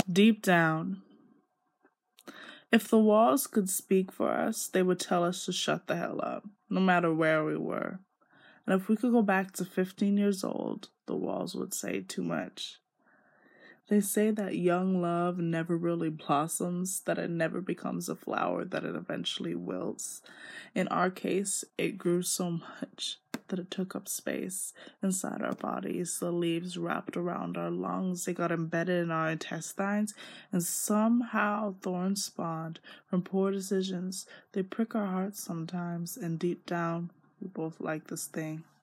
Deep down, if the walls could speak for us, they would tell us to shut the hell up, no matter where we were. And if we could go back to 15 years old, the walls would say too much. They say that young love never really blossoms, that it never becomes a flower, that it eventually wilts. In our case, it grew so much that it took up space inside our bodies. The leaves wrapped around our lungs, they got embedded in our intestines, and somehow thorns spawned from poor decisions. They prick our hearts sometimes, and deep down, we both like this thing.